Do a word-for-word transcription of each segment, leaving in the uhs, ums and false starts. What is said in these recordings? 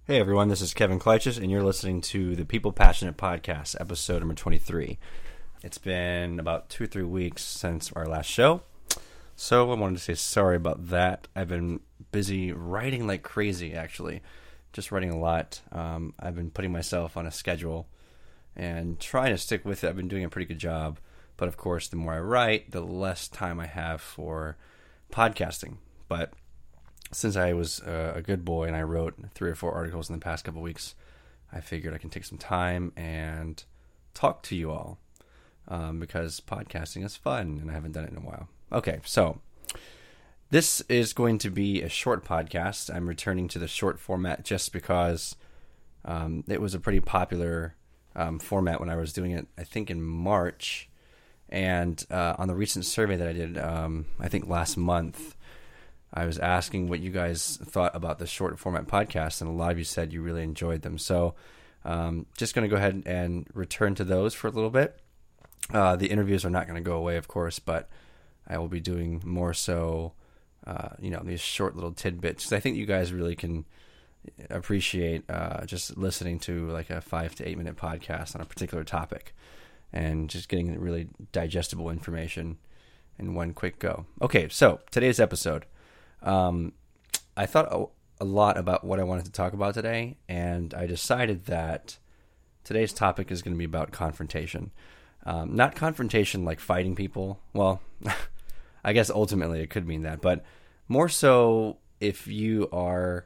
Hey everyone, this is Kevin Kleitchus, and you're listening to the People Passionate Podcast, episode number twenty-three. It's been about two or three weeks since our last show, so I wanted to say sorry about that. I've been busy writing like crazy, actually, just writing a lot. Um, I've been putting myself on a schedule and trying to stick with it. I've been doing a pretty good job, but of course, the more I write, the less time I have for podcasting. But since I was uh, a good boy and I wrote three or four articles in the past couple of weeks, I figured I can take some time and talk to you all um, because podcasting is fun and I haven't done it in a while. Okay, so this is going to be a short podcast. I'm returning to the short format just because um, it was a pretty popular um, format when I was doing it, I think in March. And uh, on the recent survey that I did, um, I think last month, I was asking what you guys thought about the short format podcast, and a lot of you said you really enjoyed them. So um, just going to go ahead and return to those for a little bit. Uh, the interviews are not going to go away, of course, but I will be doing more so, uh, you know, these short little tidbits. I think you guys really can appreciate uh, just listening to like a five to eight minute podcast on a particular topic and just getting really digestible information in one quick go. Okay, so today's episode. Um, I thought a, a lot about what I wanted to talk about today, and I decided that today's topic is going to be about confrontation. Um, not confrontation like fighting people. Well, I guess ultimately it could mean that, but more so if you are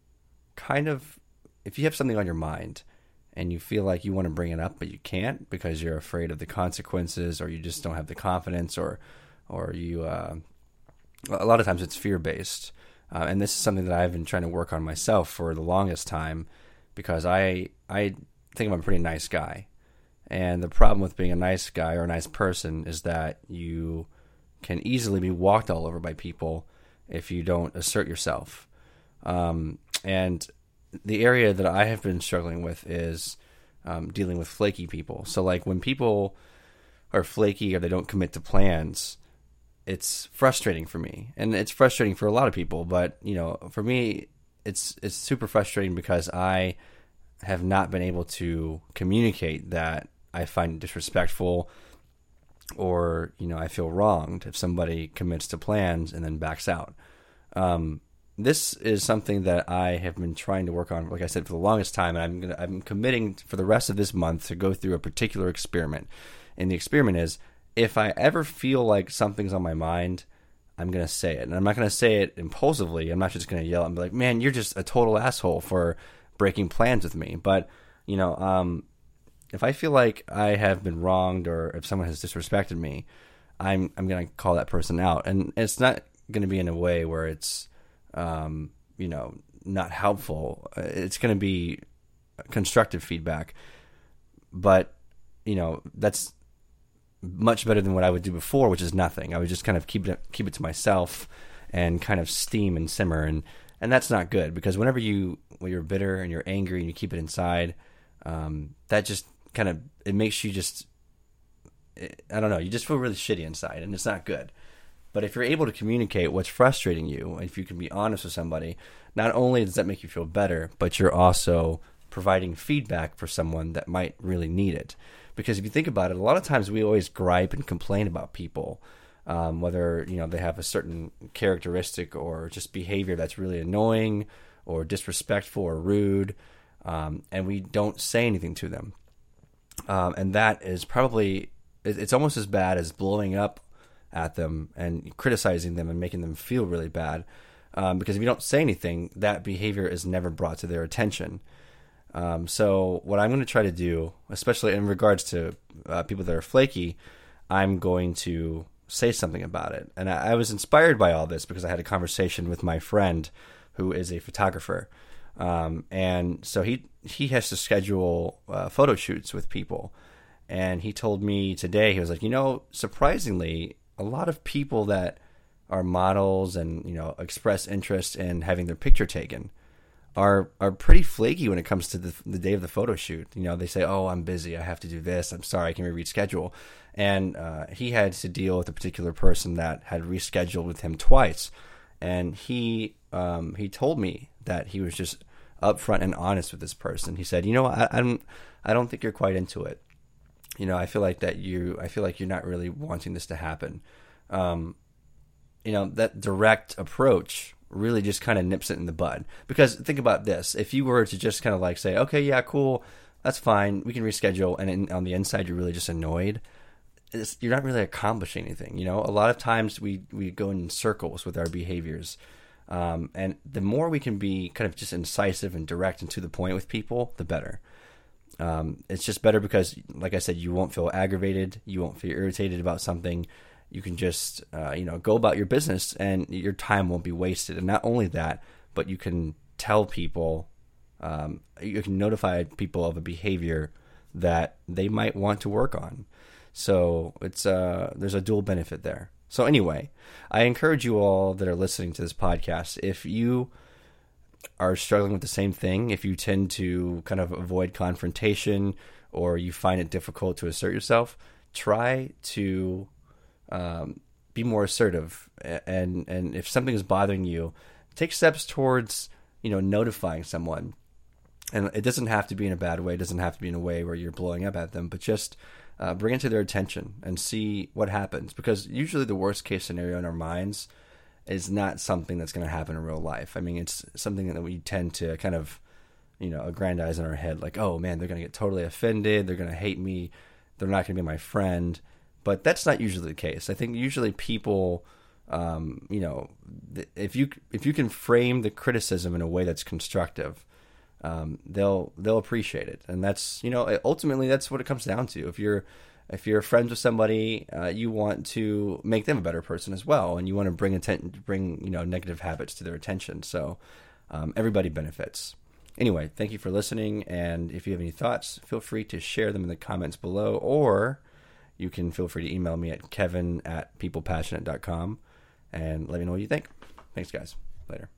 kind of, if you have something on your mind and you feel like you want to bring it up, but you can't because you're afraid of the consequences, or you just don't have the confidence, or, or you, uh, a lot of times it's fear-based, uh, and this is something that I've been trying to work on myself for the longest time because I I think I'm a pretty nice guy, and the problem with being a nice guy or a nice person is that you can easily be walked all over by people if you don't assert yourself. Um, and the area that I have been struggling with is um, dealing with flaky people. So like when people are flaky or they don't commit to plans, it's frustrating for me, and it's frustrating for a lot of people. But you know, for me, it's it's super frustrating because I have not been able to communicate that I find it disrespectful, or you know, I feel wronged if somebody commits to plans and then backs out. Um, this is something that I have been trying to work on, like I said, for the longest time, and I'm gonna, I'm committing for the rest of this month to go through a particular experiment, and the experiment is, if I ever feel like something's on my mind, I'm going to say it. And I'm not going to say it impulsively. I'm not just going to yell and be like, man, you're just a total asshole for breaking plans with me. But, you know, um, if I feel like I have been wronged or if someone has disrespected me, I'm I'm going to call that person out. And it's not going to be in a way where it's, um, you know, not helpful. It's going to be constructive feedback. But, you know, that's much better than what I would do before, which is nothing. I would just kind of keep it keep it to myself and kind of steam and simmer, and and that's not good, because whenever you when you're bitter and you're angry and you keep it inside, um, that just kind of, it makes you just, I don't know, you just feel really shitty inside, and it's not good. But if you're able to communicate what's frustrating you, if you can be honest with somebody, not only does that make you feel better, but you're also providing feedback for someone that might really need it. Because if you think about it, a lot of times we always gripe and complain about people, um, whether you know they have a certain characteristic or just behavior that's really annoying or disrespectful or rude, um, and we don't say anything to them. Um, and that is probably, it's almost as bad as blowing up at them and criticizing them and making them feel really bad. Um, because if you don't say anything, that behavior is never brought to their attention. Um, so what I'm going to try to do, especially in regards to uh, people that are flaky, I'm going to say something about it. And I, I was inspired by all this because I had a conversation with my friend who is a photographer. Um, and so he, he has to schedule uh, photo shoots with people. And he told me today, he was like, you know, surprisingly, a lot of people that are models and, you know, express interest in having their picture taken are are pretty flaky when it comes to the, the day of the photo shoot. You know, they say, oh, I'm busy, I have to do this, I'm sorry, I can reschedule. And uh, he had to deal with a particular person that had rescheduled with him twice. And he um, he told me that he was just upfront and honest with this person. He said, you know, I, I don't, I don't think you're quite into it. You know, I feel like that you, I feel like you're not really wanting this to happen. Um, you know, that direct approach really just kind of nips it in the bud. Because think about this. If you were to just kind of like say, okay, yeah, cool, that's fine, we can reschedule. And in, on the inside, you're really just annoyed. It's, you're not really accomplishing anything. You know, a lot of times we, we go in circles with our behaviors. Um, and the more we can be kind of just incisive and direct and to the point with people, the better. Um, it's just better because, like I said, you won't feel aggravated. You won't feel irritated about something. You can just, uh, you know, go about your business and your time won't be wasted. And not only that, but you can tell people, um, you can notify people of a behavior that they might want to work on. So it's uh, there's a dual benefit there. So anyway, I encourage you all that are listening to this podcast, if you are struggling with the same thing, if you tend to kind of avoid confrontation or you find it difficult to assert yourself, try to um, be more assertive. And, and if something is bothering you, take steps towards, you know, notifying someone. And it doesn't have to be in a bad way. It doesn't have to be in a way where you're blowing up at them, but just uh, bring it to their attention and see what happens. Because usually the worst case scenario in our minds is not something that's going to happen in real life. I mean, it's something that we tend to kind of, you know, aggrandize in our head. Like, oh man, they're going to get totally offended. They're going to hate me. They're not going to be my friend. But that's not usually the case. I think usually people, um, you know, if you if you can frame the criticism in a way that's constructive, um, they'll they'll appreciate it. And that's, you know, ultimately that's what it comes down to. If you're if you're friends with somebody, uh, you want to make them a better person as well, and you want to bring atten- bring you know negative habits to their attention. So um, everybody benefits. Anyway, thank you for listening. And if you have any thoughts, feel free to share them in the comments below, or you can feel free to email me at kevin at peoplepassionate dot com and let me know what you think. Thanks, guys. Later.